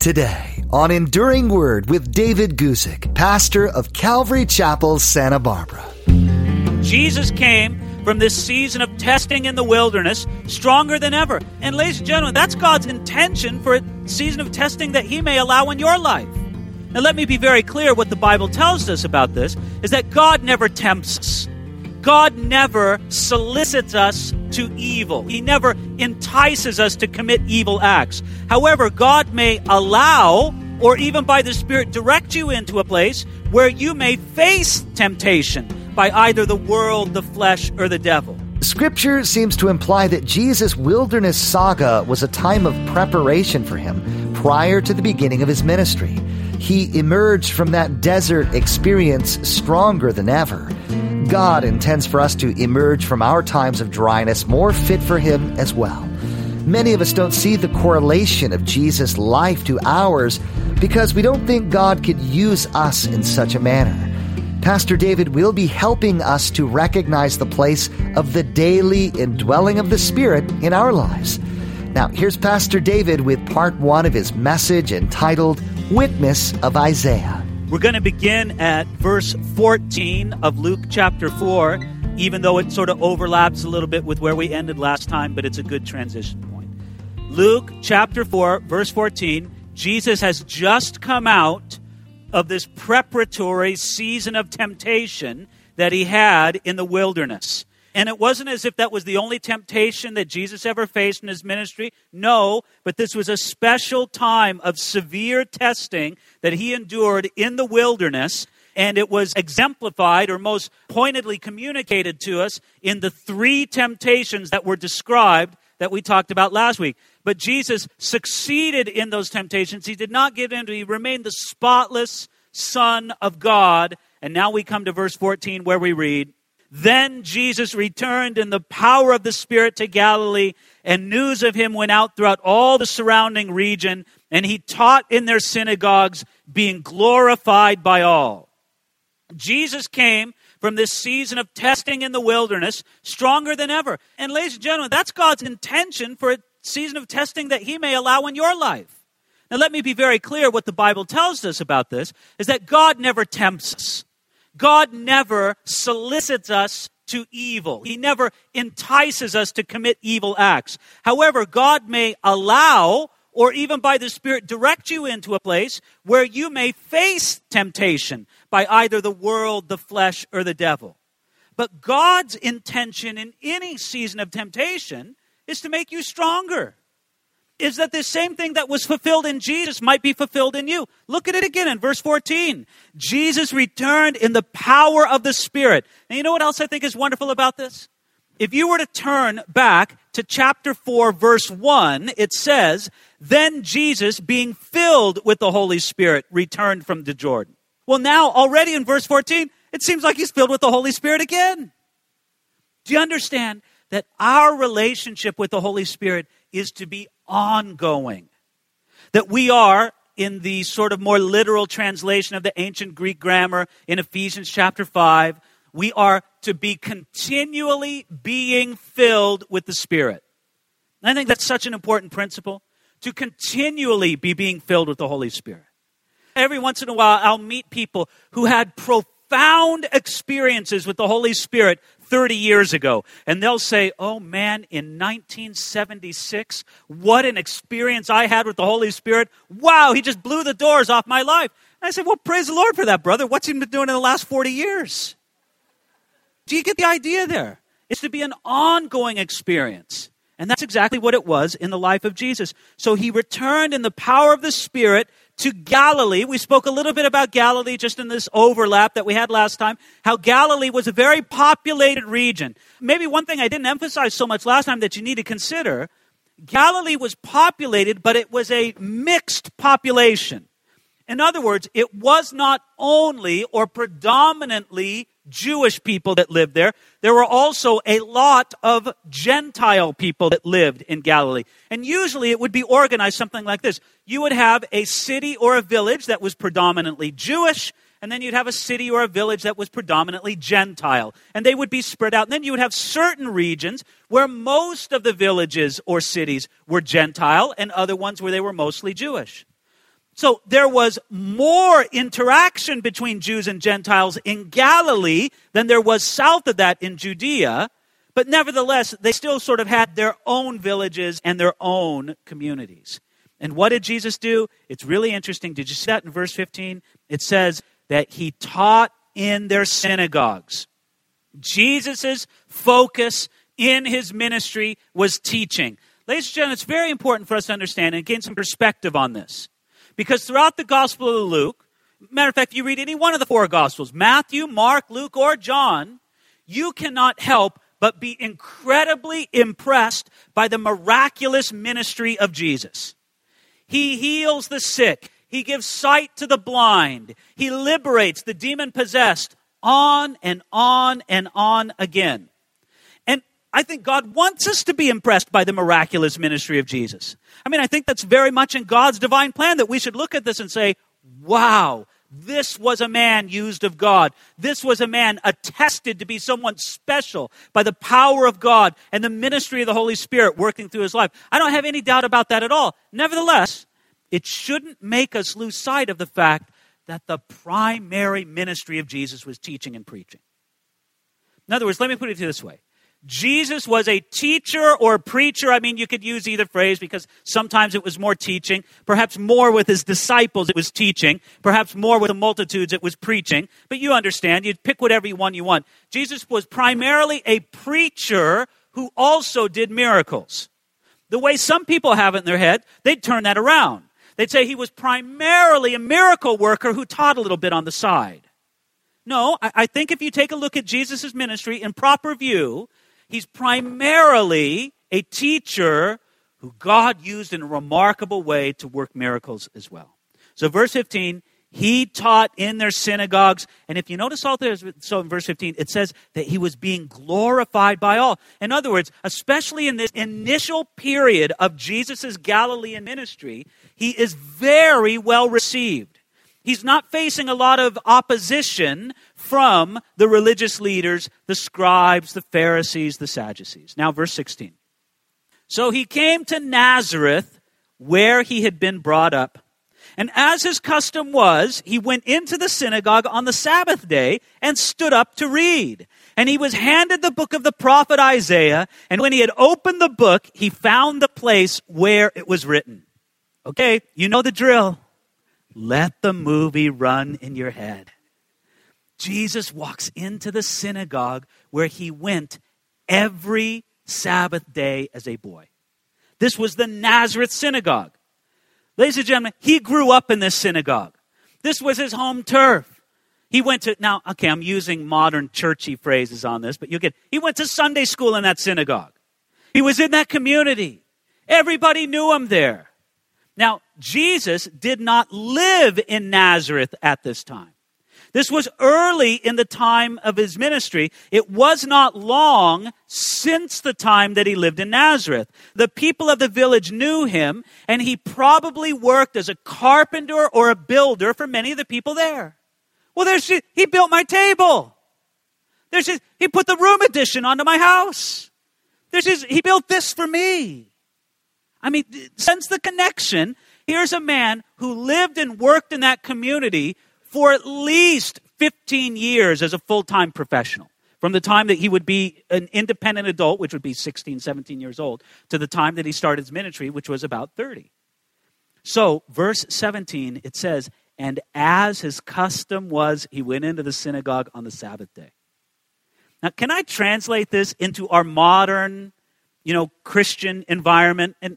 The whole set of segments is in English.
Today on Enduring Word with David Guzik, pastor of Calvary Chapel, Santa Barbara. Jesus came from this season of testing in the wilderness stronger than ever. And ladies and gentlemen, that's God's intention for a season of testing that He may allow in your life. Now let me be very clear. What the Bible tells us about this is that God never tempts us. God never solicits us to evil. He never entices us to commit evil acts. However, God may allow, or even by the Spirit direct you into a place where you may face temptation by either the world, the flesh, or the devil. Scripture seems to imply that Jesus' wilderness saga was a time of preparation for him prior to the beginning of his ministry. He emerged from that desert experience stronger than ever. God intends for us to emerge from our times of dryness more fit for Him as well. Many of us don't see the correlation of Jesus' life to ours because we don't think God could use us in such a manner. Pastor David will be helping us to recognize the place of the daily indwelling of the Spirit in our lives. Now, here's Pastor David with part 1 of his message entitled Witness of Isaiah. We're going to begin at verse 14 of Luke chapter 4, even though it sort of overlaps a little bit with where we ended last time, but it's a good transition point. Luke chapter 4, verse 14, Jesus has just come out of this preparatory season of temptation that he had in the wilderness. And it wasn't as if that was the only temptation that Jesus ever faced in his ministry. No, but this was a special time of severe testing that he endured in the wilderness. And it was exemplified or most pointedly communicated to us in the 3 temptations that were described that we talked about last week. But Jesus succeeded in those temptations. He did not give in to, he remained the spotless Son of God. And now we come to verse 14 where we read, Then Jesus returned in the power of the Spirit to Galilee, and news of him went out throughout all the surrounding region, and he taught in their synagogues, being glorified by all. Jesus came from this season of testing in the wilderness stronger than ever. And ladies and gentlemen, that's God's intention for a season of testing that He may allow in your life. Now let me be very clear. What the Bible tells us about this is that God never tempts us. God never solicits us to evil. He never entices us to commit evil acts. However, God may allow, or even by the Spirit direct you into a place where you may face temptation by either the world, the flesh, or the devil. But God's intention in any season of temptation is to make you stronger. Is that the same thing that was fulfilled in Jesus might be fulfilled in you. Look at it again in verse 14. Jesus returned in the power of the Spirit. And you know what else I think is wonderful about this? If you were to turn back to chapter 4, verse 1, it says, Then Jesus, being filled with the Holy Spirit, returned from the Jordan. Well, now already in verse 14, it seems like he's filled with the Holy Spirit again. Do you understand that our relationship with the Holy Spirit is to be ongoing? That we are, in the sort of more literal translation of the ancient Greek grammar in Ephesians chapter 5, we are to be continually being filled with the Spirit. And I think that's such an important principle, to continually be being filled with the Holy Spirit. Every once in a while, I'll meet people who had profound experiences with the Holy Spirit 30 years ago. And they'll say, oh man, in 1976, what an experience I had with the Holy Spirit. Wow, He just blew the doors off my life. And I said, well, praise the Lord for that, brother. What's He been doing in the last 40 years? Do you get the idea there? It's to be an ongoing experience. And that's exactly what it was in the life of Jesus. So He returned in the power of the Spirit to Galilee. We spoke a little bit about Galilee just in this overlap that we had last time, how Galilee was a very populated region. Maybe one thing I didn't emphasize so much last time that you need to consider, Galilee was populated, but it was a mixed population. In other words, it was not only or predominantly Jewish people that lived there. There were also a lot of Gentile people that lived in Galilee. And usually it would be organized something like this. You would have a city or a village that was predominantly Jewish, and then you'd have a city or a village that was predominantly Gentile. And they would be spread out. And then you would have certain regions where most of the villages or cities were Gentile, and other ones where they were mostly Jewish. So there was more interaction between Jews and Gentiles in Galilee than there was south of that in Judea. But nevertheless, they still sort of had their own villages and their own communities. And what did Jesus do? It's really interesting. Did you see that in verse 15? It says that he taught in their synagogues. Jesus' focus in his ministry was teaching. Ladies and gentlemen, it's very important for us to understand and gain some perspective on this. Because throughout the Gospel of Luke, matter of fact, if you read any one of the four Gospels, Matthew, Mark, Luke, or John, you cannot help but be incredibly impressed by the miraculous ministry of Jesus. He heals the sick. He gives sight to the blind. He liberates the demon-possessed, on and on and on again. And I think God wants us to be impressed by the miraculous ministry of Jesus. I mean, I think that's very much in God's divine plan that we should look at this and say, wow, this was a man used of God. This was a man attested to be someone special by the power of God and the ministry of the Holy Spirit working through his life. I don't have any doubt about that at all. Nevertheless, it shouldn't make us lose sight of the fact that the primary ministry of Jesus was teaching and preaching. In other words, let me put it this way. Jesus was a teacher or a preacher. I mean, you could use either phrase because sometimes it was more teaching. Perhaps more with his disciples it was teaching. Perhaps more with the multitudes it was preaching. But you understand, you pick whatever one you want. Jesus was primarily a preacher who also did miracles. The way some people have it in their head, they'd turn that around. They'd say he was primarily a miracle worker who taught a little bit on the side. No, I think if you take a look at Jesus' ministry in proper view, he's primarily a teacher who God used in a remarkable way to work miracles as well. So verse 15, he taught in their synagogues. And if you notice all there, so in verse 15, it says that he was being glorified by all. In other words, especially in this initial period of Jesus' Galilean ministry, he is very well received. He's not facing a lot of opposition from the religious leaders, the scribes, the Pharisees, the Sadducees. Now, verse 16. So he came to Nazareth, where he had been brought up. And as his custom was, he went into the synagogue on the Sabbath day and stood up to read. And he was handed the book of the prophet Isaiah. And when he had opened the book, he found the place where it was written. Okay, you know the drill. Let the movie run in your head. Jesus walks into the synagogue where he went every Sabbath day as a boy. This was the Nazareth synagogue. Ladies and gentlemen, he grew up in this synagogue. This was his home turf. He went to, now, okay, I'm using modern churchy phrases on this, but he went to Sunday school in that synagogue. He was in that community. Everybody knew him there. Now, Jesus did not live in Nazareth at this time. This was early in the time of his ministry. It was not long since the time that he lived in Nazareth. The people of the village knew him, and he probably worked as a carpenter or a builder for many of the people there. Well, he built my table. He put the room addition onto my house. He built this for me. I mean, sense the connection. Here's a man who lived and worked in that community for at least 15 years as a full-time professional. From the time that he would be an independent adult, which would be 16, 17 years old, to the time that he started his ministry, which was about 30. So, verse 17, it says, and as his custom was, he went into the synagogue on the Sabbath day. Now, can I translate this into our modern Christian environment? And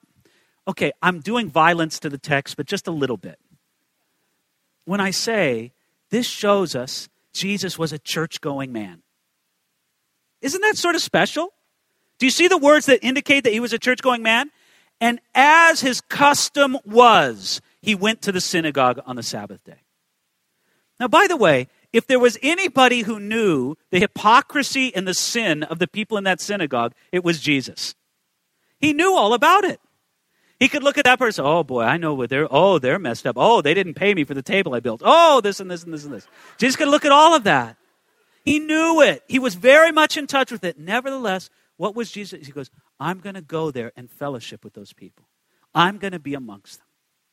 I'm doing violence to the text, but just a little bit. When I say this shows us Jesus was a church-going man. Isn't that sort of special? Do you see the words that indicate that he was a church-going man? And as his custom was, he went to the synagogue on the Sabbath day. Now, by the way, if there was anybody who knew the hypocrisy and the sin of the people in that synagogue, it was Jesus. He knew all about it. He could look at that person, oh boy, I know what they're messed up. Oh, they didn't pay me for the table I built. Oh, this and this and this and this. Jesus could look at all of that. He knew it. He was very much in touch with it. Nevertheless, what was Jesus? He goes, I'm going to go there and fellowship with those people. I'm going to be amongst them.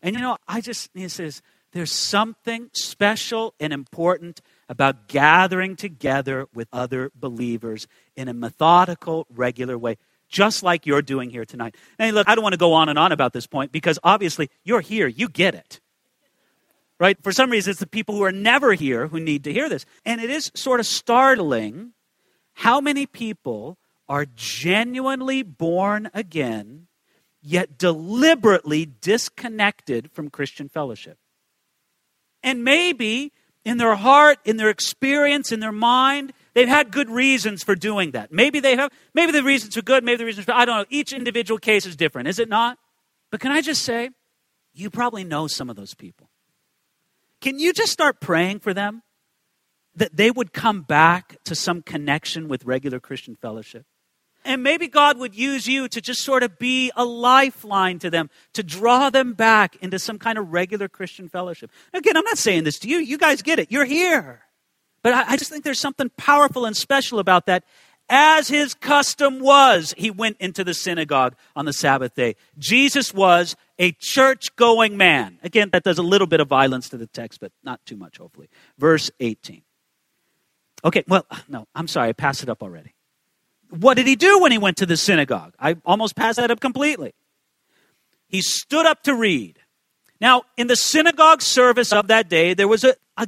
And he says, there's something special and important about gathering together with other believers in a methodical, regular way, just like you're doing here tonight. And look, I don't want to go on and on about this point because obviously you're here, you get it. Right? For some reason, it's the people who are never here who need to hear this. And it is sort of startling how many people are genuinely born again, yet deliberately disconnected from Christian fellowship. And maybe in their heart, in their experience, in their mind, they've had good reasons for doing that. Maybe the reasons are good, maybe the reasons are, I don't know. Each individual case is different, is it not? But can I just say, you probably know some of those people. Can you just start praying for them? That they would come back to some connection with regular Christian fellowship. And maybe God would use you to just sort of be a lifeline to them, to draw them back into some kind of regular Christian fellowship. Again, I'm not saying this to you. You guys get it. You're here. But I just think there's something powerful and special about that. As his custom was, he went into the synagogue on the Sabbath day. Jesus was a church-going man. Again, that does a little bit of violence to the text, but not too much, hopefully. Verse 18. Okay, well, no, I'm sorry. I passed it up already. What did he do when he went to the synagogue? I almost passed that up completely. He stood up to read. Now, in the synagogue service of that day, there was I'm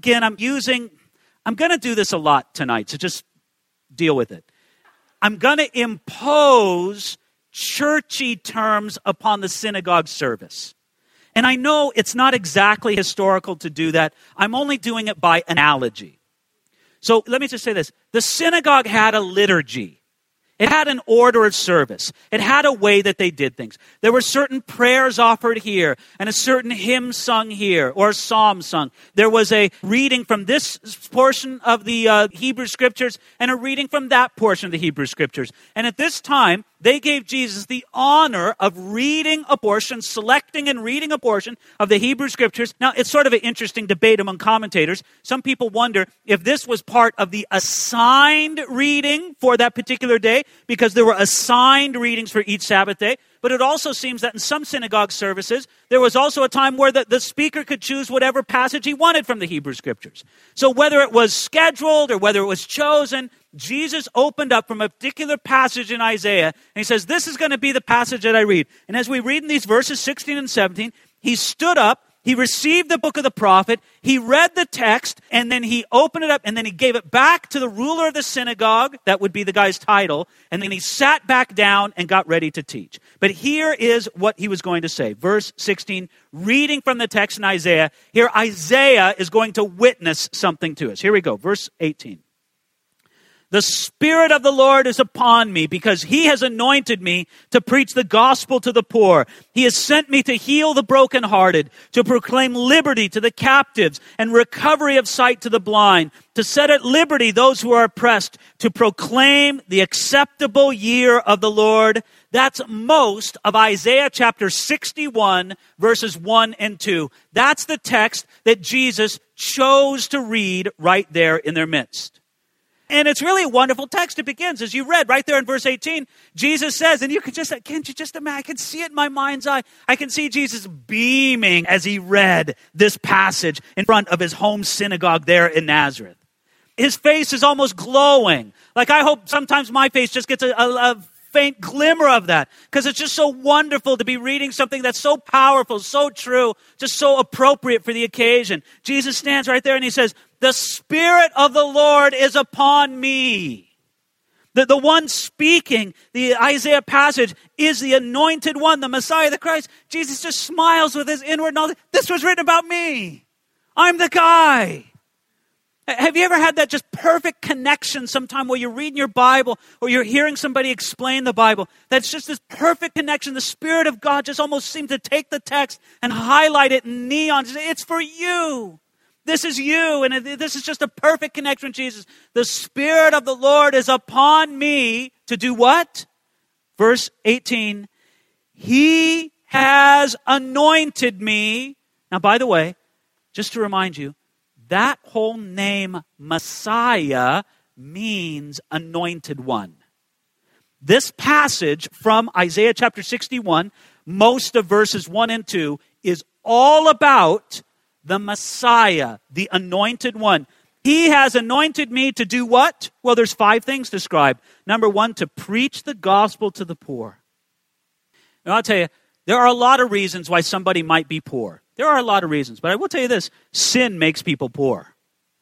going to do this a lot tonight, so just deal with it. I'm going to impose churchy terms upon the synagogue service. And I know it's not exactly historical to do that. I'm only doing it by analogy. So let me just say this. The synagogue had a liturgy. It had an order of service. It had a way that they did things. There were certain prayers offered here and a certain hymn sung here or a psalm sung. There was a reading from this portion of the Hebrew Scriptures and a reading from that portion of the Hebrew Scriptures. And at this time, they gave Jesus the honor of reading a portion, selecting and reading a portion of the Hebrew Scriptures. Now, it's sort of an interesting debate among commentators. Some people wonder if this was part of the assigned reading for that particular day, because there were assigned readings for each Sabbath day. But it also seems that in some synagogue services, there was also a time where the speaker could choose whatever passage he wanted from the Hebrew Scriptures. So whether it was scheduled or whether it was chosen, Jesus opened up from a particular passage in Isaiah, and he says, this is going to be the passage that I read. And as we read in these verses 16 and 17, he stood up, he received the book of the prophet, he read the text, and then he opened it up, and then he gave it back to the ruler of the synagogue, that would be the guy's title, and then he sat back down and got ready to teach. But here is what he was going to say. Verse 16, reading from the text in Isaiah, here Isaiah is going to witness something to us. Here we go, verse 18. The Spirit of the Lord is upon me because he has anointed me to preach the gospel to the poor. He has sent me to heal the brokenhearted, to proclaim liberty to the captives and recovery of sight to the blind, to set at liberty those who are oppressed, to proclaim the acceptable year of the Lord. That's most of Isaiah chapter 61, verses 1 and 2. That's the text that Jesus chose to read right there in their midst. And it's really a wonderful text. It begins, as you read right there in verse 18, Jesus says, and can't you just imagine, I can see it in my mind's eye. I can see Jesus beaming as he read this passage in front of his home synagogue there in Nazareth. His face is almost glowing. Like I hope sometimes my face just gets a faint glimmer of that, because it's just so wonderful to be reading something that's so powerful, so true, just so appropriate for the occasion. Jesus stands right there and he says, the Spirit of the Lord is upon me. The one speaking the Isaiah passage is the anointed one, the Messiah, the Christ. Jesus just smiles with his inward knowledge. This was written about me. I'm the guy. Have you ever had that just perfect connection sometime while you're reading your Bible or you're hearing somebody explain the Bible? That's just this perfect connection. The Spirit of God just almost seemed to take the text and highlight it in neon. It's for you. This is you, and this is just a perfect connection with Jesus. The Spirit of the Lord is upon me to do what? Verse 18, he has anointed me. Now, by the way, just to remind you, that whole name, Messiah, means anointed one. This passage from Isaiah chapter 61, most of verses 1 and 2, is all about the Messiah, the anointed one. He has anointed me to do what? Well, there's 5 things described. Number 1, to preach the gospel to the poor. Now, I'll tell you, there are a lot of reasons why somebody might be poor. There are a lot of reasons, but I will tell you this, sin makes people poor.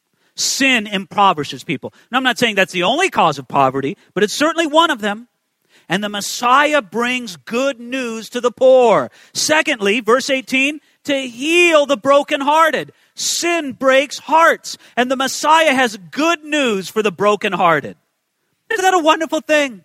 Sin impoverishes people. And I'm not saying that's the only cause of poverty, but it's certainly one of them. And the Messiah brings good news to the poor. Secondly, verse 18, to heal the brokenhearted. Sin breaks hearts, and the Messiah has good news for the brokenhearted. Isn't that a wonderful thing?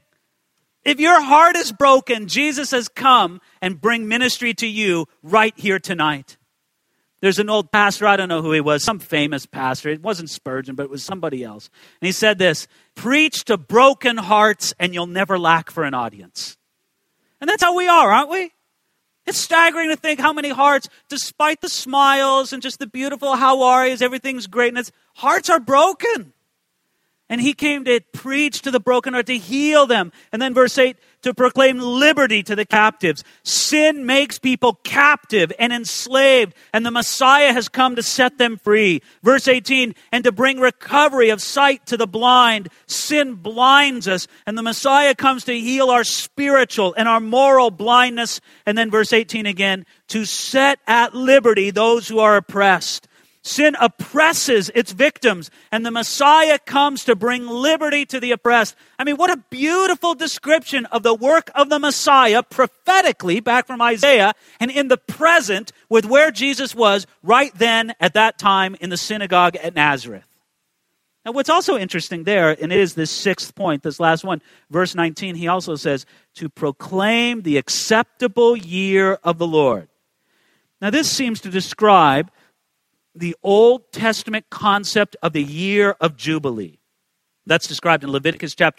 If your heart is broken, Jesus has come and bring ministry to you right here tonight. There's an old pastor, I don't know who he was, some famous pastor. It wasn't Spurgeon, but it was somebody else. And he said this, preach to broken hearts and you'll never lack for an audience. And that's how we are, aren't we? It's staggering to think how many hearts, despite the smiles and just the beautiful how are yous, everything's great, and hearts are broken. And he came to preach to the broken heart, to heal them. And then verse 8, to proclaim liberty to the captives. Sin makes people captive and enslaved, and the Messiah has come to set them free. Verse 18, and to bring recovery of sight to the blind. Sin blinds us, and the Messiah comes to heal our spiritual and our moral blindness. And then verse 18 again, to set at liberty those who are oppressed. Sin oppresses its victims, and the Messiah comes to bring liberty to the oppressed. I mean, what a beautiful description of the work of the Messiah prophetically back from Isaiah and in the present with where Jesus was right then at that time in the synagogue at Nazareth. Now, what's also interesting there, and it is this 6th point, this last one, verse 19, he also says, to proclaim the acceptable year of the Lord. Now, this seems to describe the Old Testament concept of the year of Jubilee. That's described in Leviticus chapter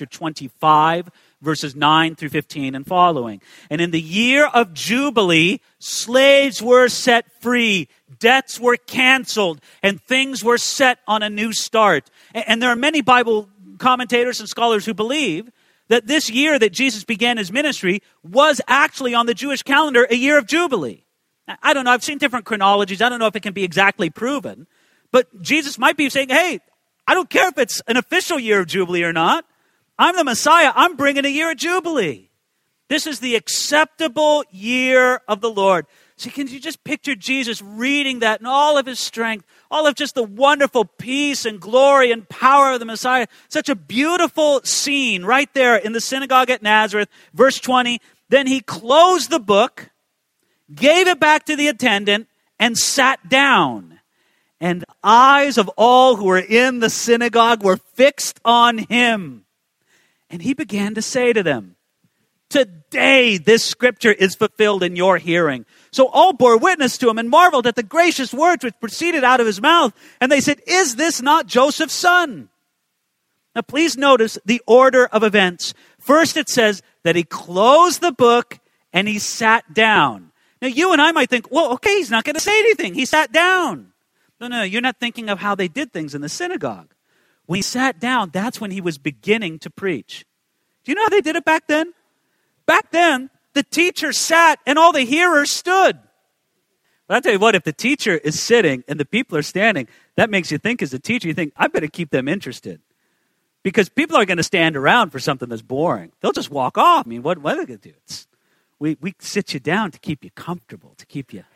25, verses 9 through 15 and following. And in the year of Jubilee, slaves were set free, debts were canceled, and things were set on a new start. And there are many Bible commentators and scholars who believe that this year that Jesus began his ministry was actually on the Jewish calendar a year of Jubilee. I don't know. I've seen different chronologies. I don't know if it can be exactly proven. But Jesus might be saying, hey, I don't care if it's an official year of Jubilee or not. I'm the Messiah. I'm bringing a year of Jubilee. This is the acceptable year of the Lord. So can you just picture Jesus reading that in all of his strength, all of just the wonderful peace and glory and power of the Messiah. Such a beautiful scene right there in the synagogue at Nazareth. Verse 20, then he closed the book, gave it back to the attendant, and sat down. And eyes of all who were in the synagogue were fixed on him. And he began to say to them, today this scripture is fulfilled in your hearing. So all bore witness to him and marveled at the gracious words which proceeded out of his mouth. And they said, is this not Joseph's son? Now please notice the order of events. First it says that he closed the book and he sat down. Now, you and I might think, well, okay, he's not going to say anything. He sat down. No, you're not thinking of how they did things in the synagogue. When he sat down, that's when he was beginning to preach. Do you know how they did it back then? Back then, the teacher sat and all the hearers stood. But I'll tell you what, if the teacher is sitting and the people are standing, that makes you think as a teacher, you think, I better keep them interested. Because people are going to stand around for something that's boring. They'll just walk off. I mean, what are they going to do? We sit you down to keep you comfortable, to keep you.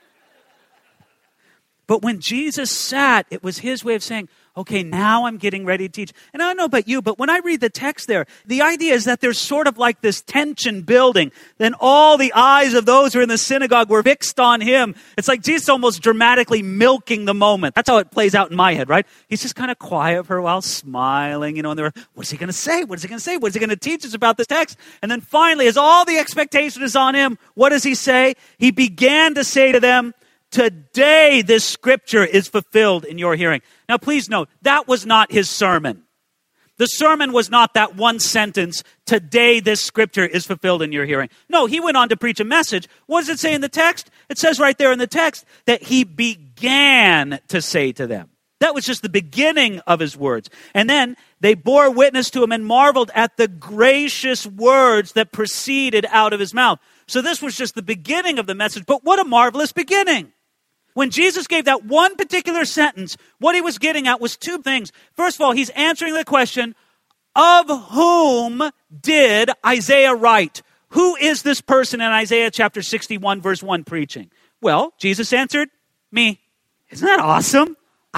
But when Jesus sat, it was his way of saying, okay, now I'm getting ready to teach. And I don't know about you, but when I read the text there, the idea is that there's sort of like this tension building. Then all the eyes of those who are in the synagogue were fixed on him. It's like Jesus almost dramatically milking the moment. That's how it plays out in my head, right? He's just kind of quiet for a while, smiling, and they're, what's he going to say? What is he going to say? What is he going to teach us about this text? And then finally, as all the expectation is on him, what does he say? He began to say to them, today this scripture is fulfilled in your hearing. Now please note, that was not his sermon. The sermon was not that one sentence, today this scripture is fulfilled in your hearing. No, he went on to preach a message. What does it say in the text? It says right there in the text that he began to say to them. That was just the beginning of his words. And then they bore witness to him and marveled at the gracious words that proceeded out of his mouth. So this was just the beginning of the message, but what a marvelous beginning. When Jesus gave that one particular sentence, what he was getting at was two things. First of all, he's answering the question, of whom did Isaiah write? Who is this person in Isaiah chapter 61, verse 1 preaching? Well, Jesus answered, me. Isn't that awesome?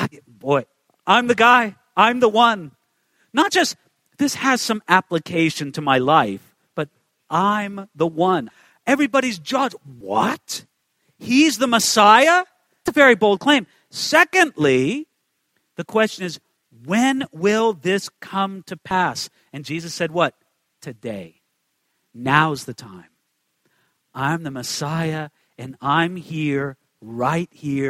I'm the guy. I'm the one. Not just, this has some application to my life, but I'm the one. Everybody's judged. What? He's the Messiah? It's a very bold claim. Secondly, the question is, when will this come to pass? And Jesus said what? Today. Now's the time. I'm the Messiah, and I'm here, right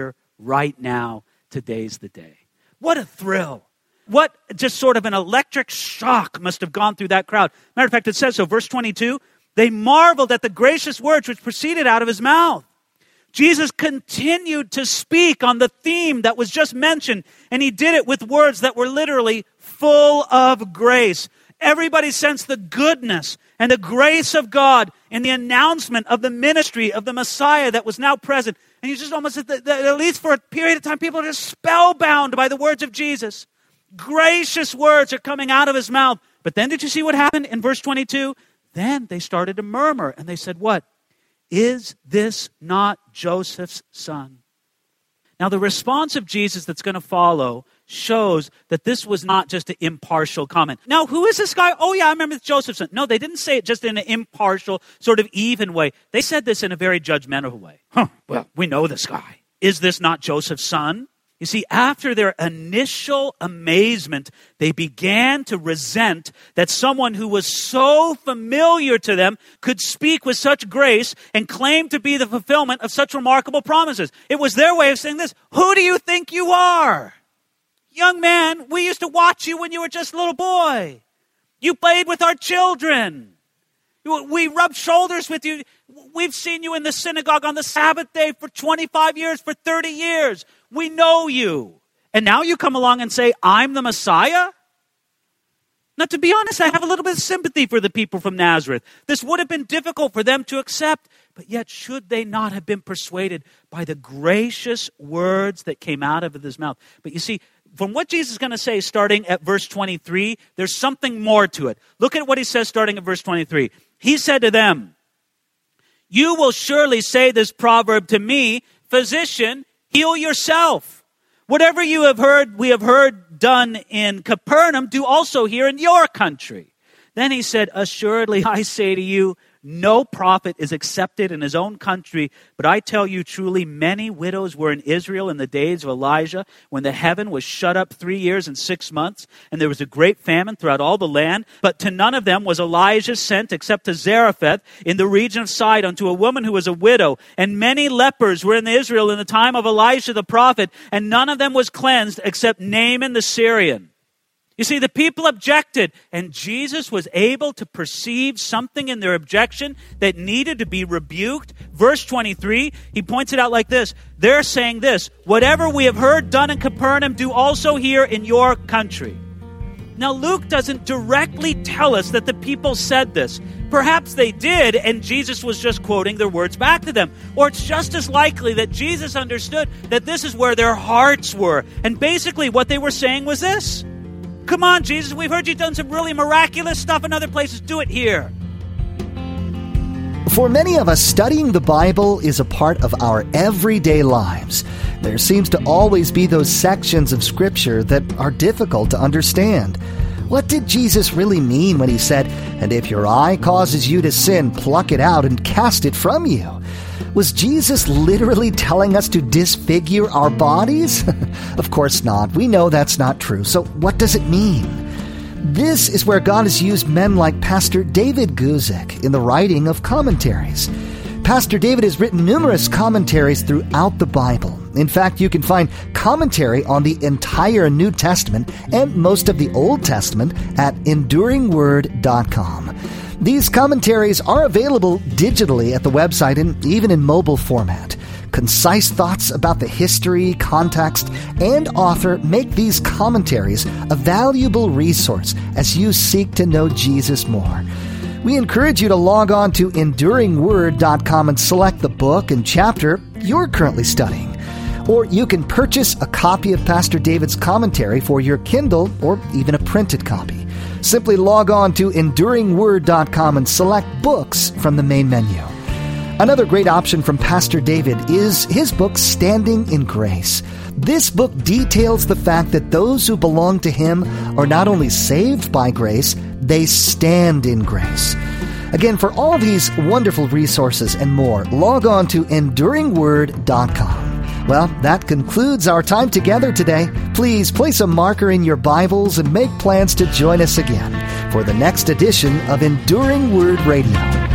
now. Today's the day. What a thrill. What just sort of an electric shock must have gone through that crowd. Matter of fact, it says so, verse 22, they marveled at the gracious words which proceeded out of his mouth. Jesus continued to speak on the theme that was just mentioned, and he did it with words that were literally full of grace. Everybody sensed the goodness and the grace of God in the announcement of the ministry of the Messiah that was now present. And you just almost, at least for a period of time, people are just spellbound by the words of Jesus. Gracious words are coming out of his mouth. But then did you see what happened in verse 22? Then they started to murmur, and they said, what? Is this not Joseph's son? Now, the response of Jesus that's going to follow shows that this was not just an impartial comment. Now, who is this guy? Oh, yeah, I remember it's Joseph's son. No, they didn't say it just in an impartial, sort of even way. They said this in a very judgmental way. Well, we know this guy. Is this not Joseph's son? You see, after their initial amazement, they began to resent that someone who was so familiar to them could speak with such grace and claim to be the fulfillment of such remarkable promises. It was their way of saying this, who do you think you are? Young man, we used to watch you when you were just a little boy. You played with our children. We rubbed shoulders with you. We've seen you in the synagogue on the Sabbath day for 25 years, for 30 years. We know you. And now you come along and say, I'm the Messiah? Now, to be honest, I have a little bit of sympathy for the people from Nazareth. This would have been difficult for them to accept, but yet should they not have been persuaded by the gracious words that came out of his mouth? But you see, from what Jesus is going to say starting at verse 23, there's something more to it. Look at what he says starting at verse 23. He said to them, you will surely say this proverb to me, physician, heal yourself. Whatever you have heard, we have heard done in Capernaum, do also here in your country. Then he said, assuredly, I say to you, no prophet is accepted in his own country, but I tell you truly, many widows were in Israel in the days of Elijah, when the heaven was shut up 3 years and 6 months, and there was a great famine throughout all the land. But to none of them was Elijah sent, except to Zarephath in the region of Sidon, to a woman who was a widow. And many lepers were in Israel in the time of Elisha the prophet, and none of them was cleansed, except Naaman the Syrian. You see, the people objected, and Jesus was able to perceive something in their objection that needed to be rebuked. Verse 23, he points it out like this. They're saying this, whatever we have heard done in Capernaum, do also here in your country. Now, Luke doesn't directly tell us that the people said this. Perhaps they did, and Jesus was just quoting their words back to them. Or it's just as likely that Jesus understood that this is where their hearts were. And basically what they were saying was this. Come on, Jesus, we've heard you've done some really miraculous stuff in other places. Do it here. For many of us, studying the Bible is a part of our everyday lives. There seems to always be those sections of Scripture that are difficult to understand. What did Jesus really mean when he said, "And if your eye causes you to sin, pluck it out and cast it from you"? Was Jesus literally telling us to disfigure our bodies? Of course not. We know that's not true. So what does it mean? This is where God has used men like Pastor David Guzik in the writing of commentaries. Pastor David has written numerous commentaries throughout the Bible. In fact, you can find commentary on the entire New Testament and most of the Old Testament at EnduringWord.com. These commentaries are available digitally at the website and even in mobile format. Concise thoughts about the history, context, and author make these commentaries a valuable resource as you seek to know Jesus more. We encourage you to log on to EnduringWord.com and select the book and chapter you're currently studying. Or you can purchase a copy of Pastor David's commentary for your Kindle or even a printed copy. Simply log on to EnduringWord.com and select Books from the main menu. Another great option from Pastor David is his book, Standing in Grace. This book details the fact that those who belong to him are not only saved by grace, they stand in grace. Again, for all of these wonderful resources and more, log on to EnduringWord.com. Well, that concludes our time together today. Please place a marker in your Bibles and make plans to join us again for the next edition of Enduring Word Radio.